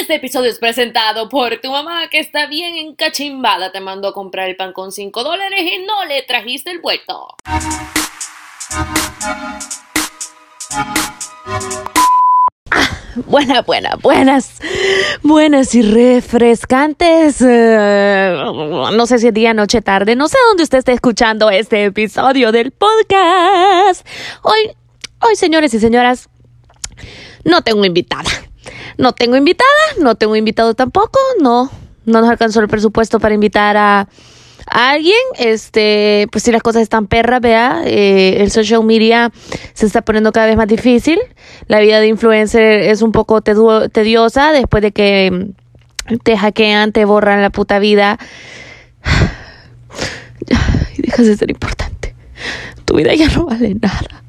Este episodio es presentado por tu mamá que está bien encachimbada. Te mandó a comprar el pan con $5 y no le trajiste el vuelto. Buenas y refrescantes. No sé si es día, noche, tarde. No sé dónde usted esté escuchando este episodio del podcast. Hoy, señores y señoras, no tengo invitada. No tengo invitado tampoco. No nos alcanzó el presupuesto para invitar a alguien. Pues si las cosas están perras, vea, el social media se está poniendo cada vez más difícil. La vida de influencer es un poco tediosa después de que te hackean, te borran la puta vida. Y dejas de ser importante. Tu vida ya no vale nada.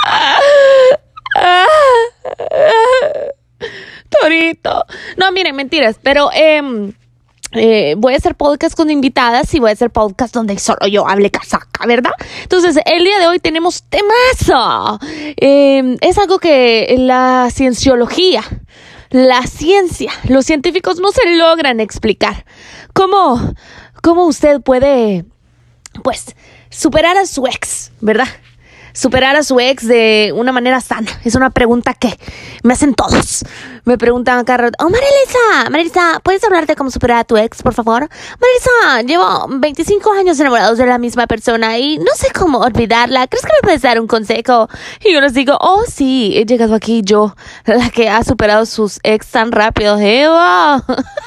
Torito. No, miren, mentiras, pero voy a hacer podcast con invitadas y voy a hacer podcast donde solo yo hable casaca, ¿verdad? Entonces, el día de hoy tenemos temazo. Es algo que la cienciología, la ciencia, los científicos no se logran explicar. ¿Cómo usted puede, pues, superar a su ex, ¿verdad? Superar a su ex de una manera sana. Es una pregunta que me hacen todos. Me preguntan cada rato: Marilisa, ¿puedes hablarte cómo superar a tu ex, por favor? Marilisa, llevo 25 años enamorados de la misma persona y no sé cómo olvidarla. ¿Crees que me puedes dar un consejo? Y yo les digo: oh, sí, he llegado aquí yo, la que ha superado sus ex tan rápido. ¡Wow!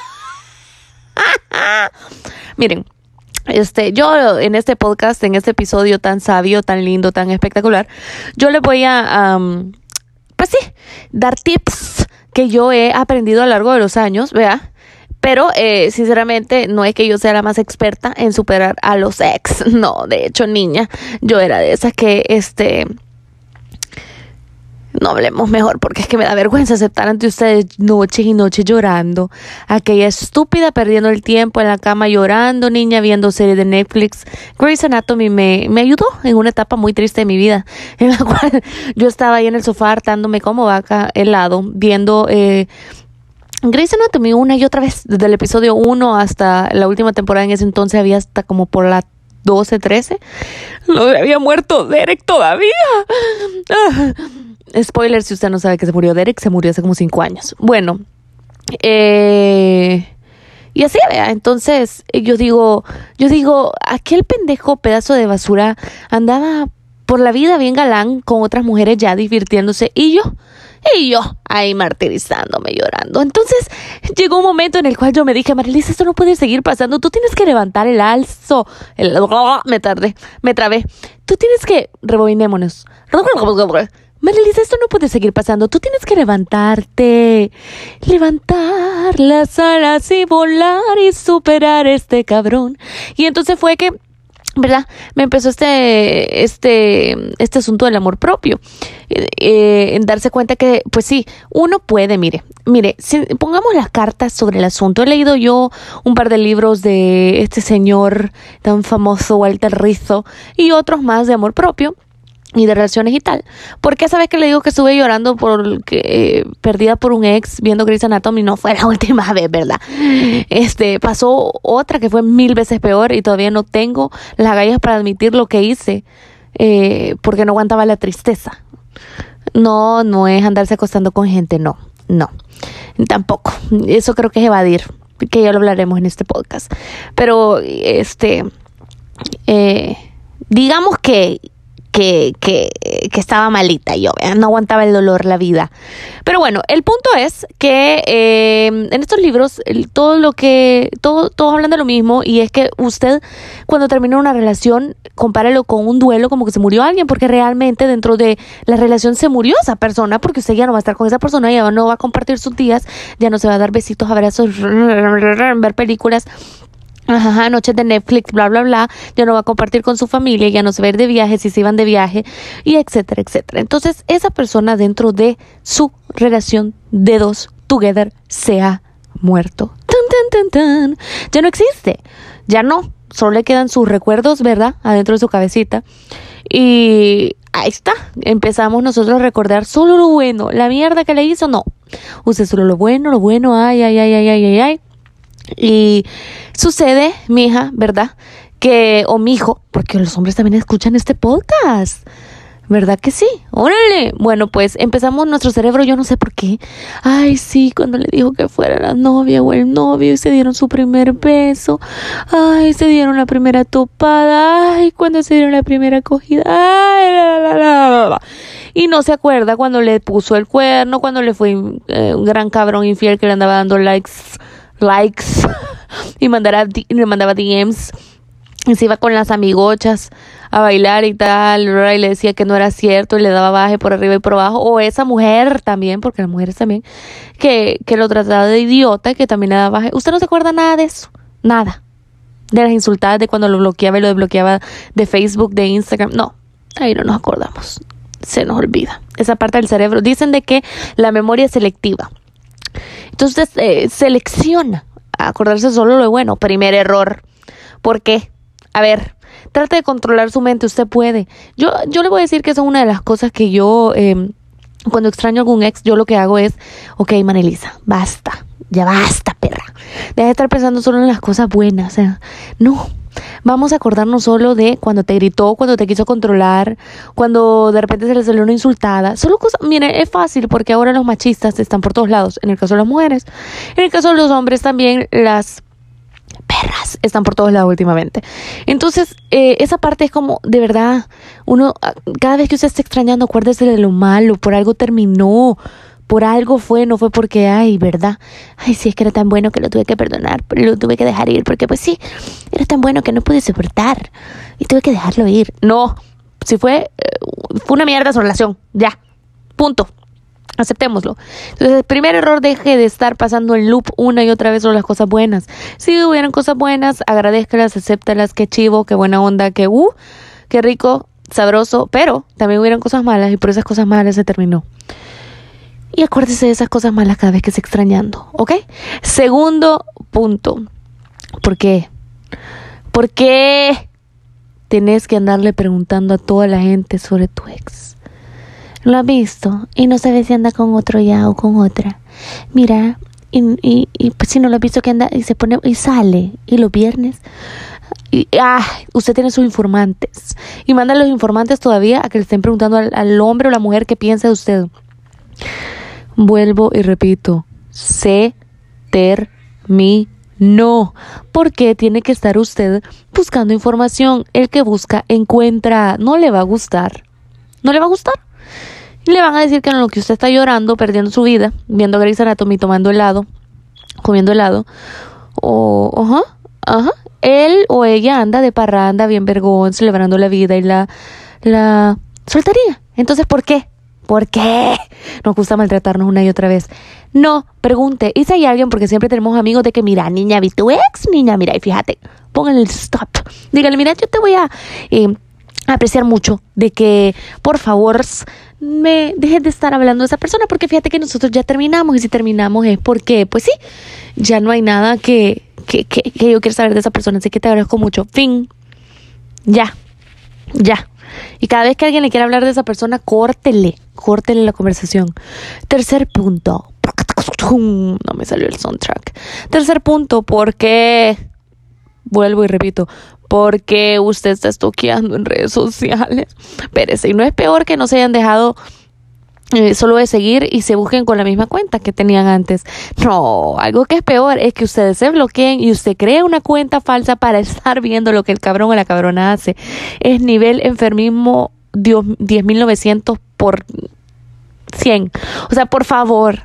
Miren, yo en este podcast, en este episodio tan sabio, tan lindo, tan espectacular, yo les voy a, dar tips que yo he aprendido a lo largo de los años, ¿vea? Pero, sinceramente, no es que yo sea la más experta en superar a los ex. No, de hecho, niña, yo era de esas que, no hablemos mejor porque es que me da vergüenza aceptar ante ustedes noches y noches llorando. Aquella estúpida perdiendo el tiempo en la cama llorando, niña, viendo series de Netflix. Grey's Anatomy me ayudó en una etapa muy triste de mi vida, en la cual yo estaba ahí en el sofá hartándome como vaca helado, viendo Grey's Anatomy una y otra vez, desde el episodio 1 hasta la última temporada. En ese entonces había hasta como por la 12, 13. No había muerto Derek todavía. Spoiler, si usted no sabe que se murió Derek, se murió hace como 5 años. Bueno, y así, vea. Entonces, yo digo, aquel pendejo pedazo de basura andaba por la vida bien galán con otras mujeres ya divirtiéndose, y yo ahí martirizándome, llorando. Entonces llegó un momento en el cual yo me dije: Marilisa, esto no puede seguir pasando. Tú tienes que levantar el alzo. Me trabé. Tú tienes que, rebobinémonos. Marilisa, esto no puede seguir pasando. Tú tienes que levantarte, levantar las alas y volar y superar este cabrón. Y entonces fue que, ¿verdad? Me empezó este asunto del amor propio, en darse cuenta que, pues sí, uno puede, mire, si pongamos las cartas sobre el asunto. He leído yo un par de libros de este señor tan famoso, Walter Rizzo, y otros más de amor propio y de relaciones y tal. ¿Por qué sabes que le digo que estuve llorando perdida por un ex viendo Grey's Anatomy? No fue la última vez, ¿verdad? Pasó otra que fue 1000 veces peor y todavía no tengo las agallas para admitir lo que hice, porque no aguantaba la tristeza. No es andarse acostando con gente, no, tampoco. Eso creo que es evadir, que ya lo hablaremos en este podcast. Pero, digamos que estaba malita yo, no aguantaba el dolor, la vida. Pero bueno, el punto es que en estos libros todos hablan de lo mismo, y es que usted, cuando termina una relación, compárelo con un duelo, como que se murió alguien, porque realmente dentro de la relación se murió esa persona, porque usted ya no va a estar con esa persona, ya no va a compartir sus días, ya no se va a dar besitos, abrazos, ver películas, noches de Netflix, bla, bla, bla. Ya no va a compartir con su familia, ya no se va a ir de viaje si se iban de viaje, y etcétera, etcétera. Entonces, esa persona dentro de su relación de dos, together, se ha muerto. Ya no existe. Ya no. Solo le quedan sus recuerdos, ¿verdad? Adentro de su cabecita. Y ahí está. Empezamos nosotros a recordar solo lo bueno. La mierda que le hizo, no. Usted solo lo bueno, ay, ay, ay, ay, ay, ay, ay. Y sucede, mija, ¿verdad? O mijo, porque los hombres también escuchan este podcast. ¿Verdad que sí? ¡Órale! Bueno, pues empezamos nuestro cerebro, yo no sé por qué. Ay, sí, cuando le dijo que fuera la novia o el novio y se dieron su primer beso. Ay, se dieron la primera topada. Ay, cuando se dieron la primera acogida. Ay, la. Y no se acuerda cuando le puso el cuerno, cuando le fue un gran cabrón infiel que le andaba dando likes y le mandaba DMs. Y se iba con las amigochas a bailar y tal, ¿verdad? Y le decía que no era cierto y le daba baje por arriba y por abajo. O esa mujer también, porque las mujeres también, que lo trataba de idiota y que también le daba baje. ¿Usted no se acuerda nada de eso? Nada. De las insultadas, de cuando lo bloqueaba y lo desbloqueaba de Facebook, de Instagram. No, ahí no nos acordamos. Se nos olvida. Esa parte del cerebro. Dicen de que la memoria es selectiva. Entonces, selecciona a acordarse solo lo bueno. Primer error. ¿Por qué? A ver, trate de controlar su mente, usted puede. Yo le voy a decir que eso es una de las cosas que yo, cuando extraño a algún ex, yo lo que hago es, ok, Manelisa, basta, ya basta, perra. Deja de estar pensando solo en las cosas buenas, o sea, no. Vamos a acordarnos solo de cuando te gritó, cuando te quiso controlar, cuando de repente se le salió una insultada. Solo cosas, miren, es fácil porque ahora los machistas están por todos lados. En el caso de las mujeres, en el caso de los hombres también, las perras están por todos lados últimamente. Entonces, esa parte es como, de verdad, uno, cada vez que usted esté extrañando, acuérdese de lo malo, por algo terminó, por algo fue, no fue porque, ay, ¿verdad? Ay, sí, es que era tan bueno que lo tuve que perdonar, pero lo tuve que dejar ir, porque pues sí, era tan bueno que no pude soportar y tuve que dejarlo ir. No, si fue una mierda su relación, ya, punto. Aceptémoslo. Entonces, el primer error, deje de estar pasando el loop una y otra vez sobre las cosas buenas. Si hubieran cosas buenas, agradézcalas, acéptalas, qué chivo, qué buena onda, qué rico, sabroso, pero también hubieran cosas malas y por esas cosas malas se terminó. Y acuérdese de esas cosas malas cada vez que esté extrañando, ¿ok? Segundo punto. ¿Por qué? ¿Por qué tenés que andarle preguntando a toda la gente sobre tu ex? ¿Lo has visto? Y no sabes si anda con otro ya o con otra. Mira, y pues si no lo has visto que anda y se pone y sale. Y los viernes. Usted tiene sus informantes. Y manda a los informantes todavía a que le estén preguntando al hombre o la mujer qué piensa de usted. Vuelvo y repito. Se terminó. ¿Por qué tiene que estar usted buscando información? El que busca, encuentra. No le va a gustar. No le va a gustar. Y le van a decir que en lo que usted está llorando, perdiendo su vida, viendo Grey's Anatomy, tomando helado, comiendo helado, él o ella anda de parranda, bien vergón, celebrando la vida y la soltería. Entonces, ¿por qué? ¿Por qué nos gusta maltratarnos una y otra vez? No, pregunte. Y si hay alguien, porque siempre tenemos amigos de que, mira, niña, vi tu ex, niña, mira, y fíjate, pónganle el stop. Dígale, mira, yo te voy a apreciar mucho de que, por favor, me dejes de estar hablando de esa persona, porque fíjate que nosotros ya terminamos, y si terminamos es porque, pues sí, ya no hay nada que yo quiera saber de esa persona, así que te agradezco mucho. Fin. Ya. Y cada vez que alguien le quiera hablar de esa persona, córtele la conversación. Tercer punto. No me salió el soundtrack. Tercer punto, porque, vuelvo y repito, porque usted está stalkeando en redes sociales. Espérese, y no es peor que no se hayan dejado solo de seguir y se busquen con la misma cuenta que tenían antes. No, algo que es peor es que ustedes se bloqueen y usted cree una cuenta falsa para estar viendo lo que el cabrón o la cabrona hace. Es nivel enfermismo 10.900 por 100. O sea, por favor.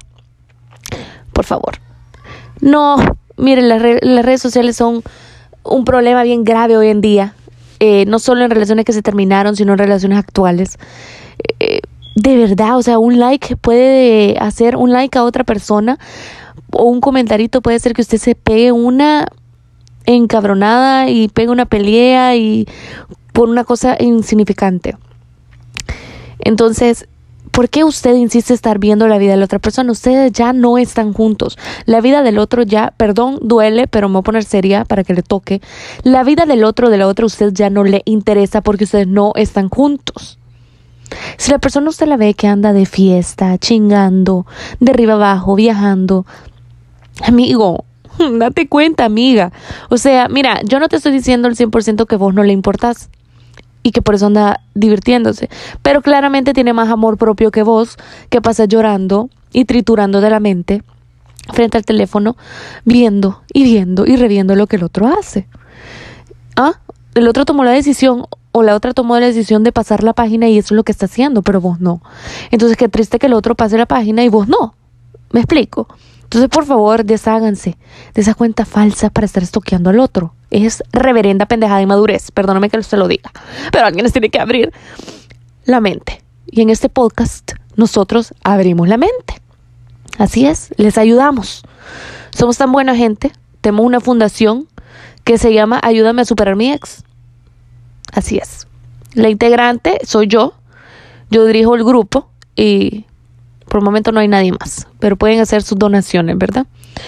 No, miren, las redes sociales son un problema bien grave hoy en día, no solo en relaciones que se terminaron, sino en relaciones actuales. De verdad, o sea, un like puede hacer un like a otra persona, o un comentarito puede ser que usted se pegue una encabronada y pegue una pelea y por una cosa insignificante. Entonces, ¿por qué usted insiste en estar viendo la vida de la otra persona? Ustedes ya no están juntos. La vida del otro ya, perdón, duele, pero me voy a poner seria para que le toque. La vida del otro, de la otra, usted ya no le interesa porque ustedes no están juntos. Si la persona usted la ve que anda de fiesta, chingando, de arriba abajo, viajando, amigo, date cuenta, amiga. O sea, mira, yo no te estoy diciendo al 100% que vos no le importás y que por eso anda divirtiéndose, pero claramente tiene más amor propio que vos, que pasa llorando y triturando de la mente frente al teléfono, viendo y reviendo lo que el otro hace. El otro tomó la decisión o la otra tomó la decisión de pasar la página y eso es lo que está haciendo, pero vos no. Entonces qué triste que el otro pase la página y vos no. ¿Me explico? Entonces, por favor, desháganse de esa cuenta falsa para estar estoqueando al otro. Es reverenda pendejada de inmadurez. Perdóname que se lo diga, pero alguien les tiene que abrir la mente. Y en este podcast, nosotros abrimos la mente. Así es, les ayudamos. Somos tan buena gente. Tenemos una fundación que se llama Ayúdame a superar mi ex. Así es. La integrante soy yo. Yo dirijo el grupo y por el momento no hay nadie más. Pero pueden hacer sus donaciones, ¿verdad?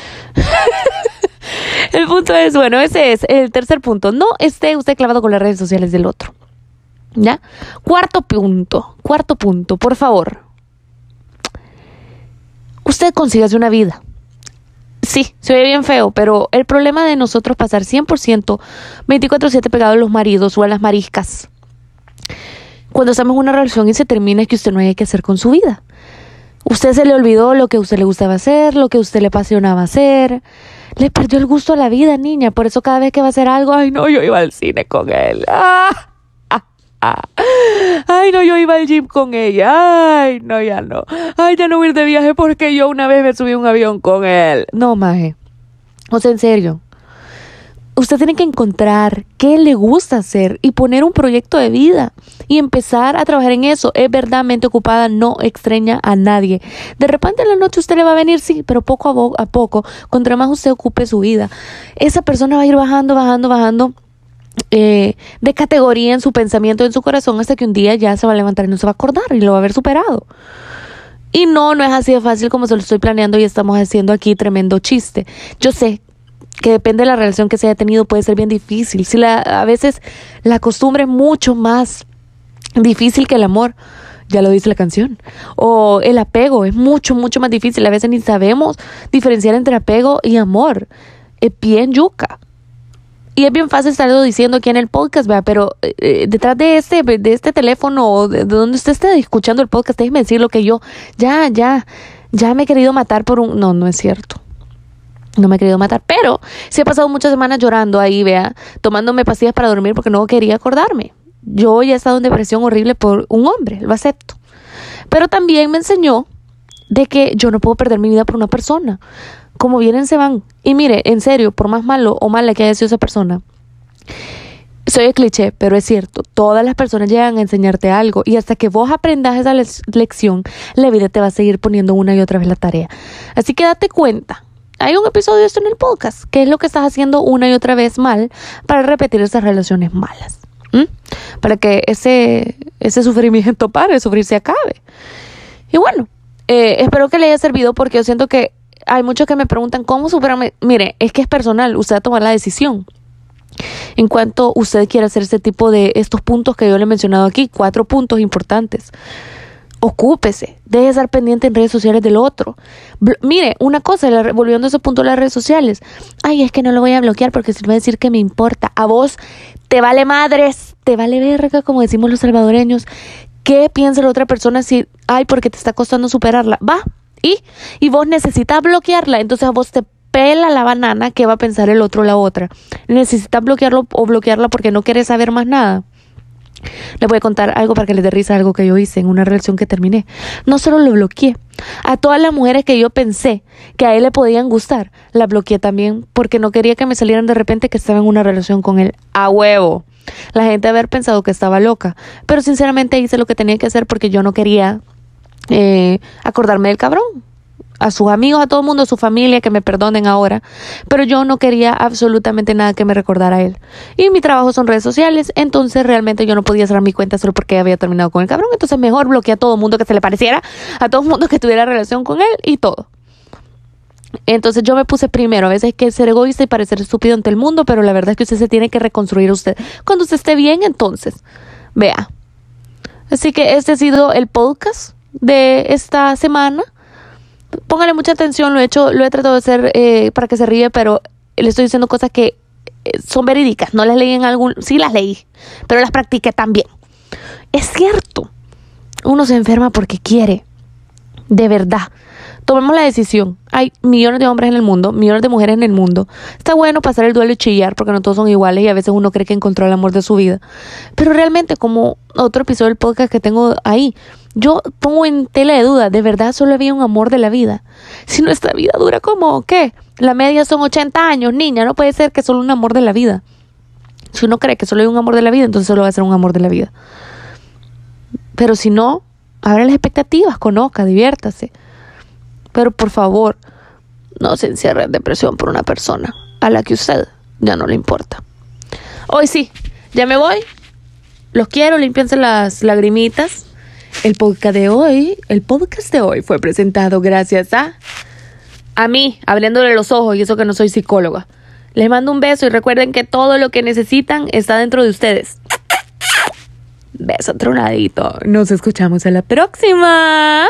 El punto es, bueno, ese es el tercer punto. No esté usted clavado con las redes sociales del otro. ¿Ya? Cuarto punto, por favor. Usted consígase una vida. Sí, se oye bien feo, pero el problema de nosotros pasar 100% 24/7 pegados a los maridos o a las mariscas cuando estamos en una relación y se termina es que usted no haya que hacer con su vida. Usted se le olvidó lo que a usted le gustaba hacer, lo que a usted le apasionaba hacer. Le perdió el gusto a la vida, niña. Por eso cada vez que va a hacer algo, ay no, yo iba al cine con él. Ay no, yo iba al gym con ella. Ay no, ya no. Ay, ya no voy a ir de viaje porque yo una vez me subí a un avión con él. No, maje. O sea, en serio. Usted tiene que encontrar qué le gusta hacer y poner un proyecto de vida y empezar a trabajar en eso. Es verdad, mente ocupada no extraña a nadie. De repente en la noche usted le va a venir, sí, pero poco a poco, contra más usted ocupe su vida, esa persona va a ir bajando de categoría en su pensamiento, en su corazón, hasta que un día ya se va a levantar y no se va a acordar y lo va a haber superado. Y no es así de fácil como se lo estoy planeando y estamos haciendo aquí tremendo chiste. Yo sé que depende de la relación que se haya tenido, puede ser bien difícil. A veces la costumbre es mucho más difícil que el amor, ya lo dice la canción. O el apego es mucho más difícil. A veces ni sabemos diferenciar entre apego y amor. Es bien yuca. Y es bien fácil estarlo diciendo aquí en el podcast, ¿verdad? Pero detrás de este teléfono o de donde usted esté escuchando el podcast, déjeme decirlo que yo ya me he querido matar por un... No es cierto. No me he querido matar, pero sí he pasado muchas semanas llorando ahí, vea, tomándome pastillas para dormir porque no quería acordarme. Yo ya he estado en depresión horrible por un hombre, lo acepto. Pero también me enseñó de que yo no puedo perder mi vida por una persona. Como vienen, se van. Y mire, en serio, por más malo o mala que haya sido esa persona, soy el cliché, pero es cierto, todas las personas llegan a enseñarte algo y hasta que vos aprendas esa lección, la vida te va a seguir poniendo una y otra vez la tarea. Así que date cuenta. Hay un episodio de esto en el podcast. ¿Qué es lo que estás haciendo una y otra vez mal para repetir esas relaciones malas? Para que ese sufrimiento pare, sufrir se acabe. Y bueno, espero que le haya servido porque yo siento que hay muchos que me preguntan cómo superarme. Mire, es que es personal. Usted va a tomar la decisión. En cuanto usted quiera hacer este tipo de estos puntos que yo le he mencionado aquí, 4 puntos importantes. Ocúpese, deje de estar pendiente en redes sociales del otro. Mire, una cosa, volviendo a ese punto de las redes sociales. Ay, es que no lo voy a bloquear porque si me va a decir que me importa. A vos te vale madres, te vale verga, como decimos los salvadoreños. ¿Qué piensa la otra persona si, porque te está costando superarla? Va, y vos necesitas bloquearla, entonces a vos te pela la banana. ¿Qué va a pensar el otro o la otra? Necesitas bloquearlo o bloquearla porque no quieres saber más nada. Le voy a contar algo para que les dé risa, algo que yo hice en una relación que terminé. No solo lo bloqueé, a todas las mujeres que yo pensé que a él le podían gustar, la bloqueé también porque no quería que me salieran de repente que estaba en una relación con él. A huevo. La gente haber pensado que estaba loca, pero sinceramente hice lo que tenía que hacer porque yo no quería acordarme del cabrón. A sus amigos, a todo el mundo, a su familia, que me perdonen ahora, pero yo no quería absolutamente nada que me recordara a él. Y mi trabajo son redes sociales, entonces realmente yo no podía cerrar mi cuenta solo porque había terminado con el cabrón, entonces mejor bloqueé a todo el mundo que se le pareciera, a todo el mundo que tuviera relación con él y todo. Entonces yo me puse primero. A veces hay que ser egoísta y parecer estúpido ante el mundo, pero la verdad es que usted se tiene que reconstruir a usted. Cuando usted esté bien, entonces, vea. Así que este ha sido el podcast de esta semana. Póngale mucha atención, lo he tratado de hacer para que se ríe, pero le estoy diciendo cosas que son verídicas. No las leí sí las leí, pero las practiqué también. Es cierto, uno se enferma porque quiere, de verdad. Tomemos la decisión. Hay millones de hombres en el mundo, millones de mujeres en el mundo. Está bueno pasar el duelo y chillar porque no todos son iguales y a veces uno cree que encontró el amor de su vida. Pero realmente, como otro episodio del podcast que tengo ahí, yo pongo en tela de duda, de verdad solo había un amor de la vida. Si nuestra vida dura como, ¿qué? La media son 80 años, niña, no puede ser que solo un amor de la vida. Si uno cree que solo hay un amor de la vida, entonces solo va a ser un amor de la vida. Pero si no, abra las expectativas, conozca, diviértase. Pero por favor, no se encierre en depresión por una persona a la que usted ya no le importa. Hoy sí, ya me voy. Los quiero, límpiense las lagrimitas. El podcast de hoy fue presentado gracias a mí, abriéndole los ojos, y eso que no soy psicóloga. Les mando un beso y recuerden que todo lo que necesitan está dentro de ustedes. Beso tronadito. Nos escuchamos a la próxima.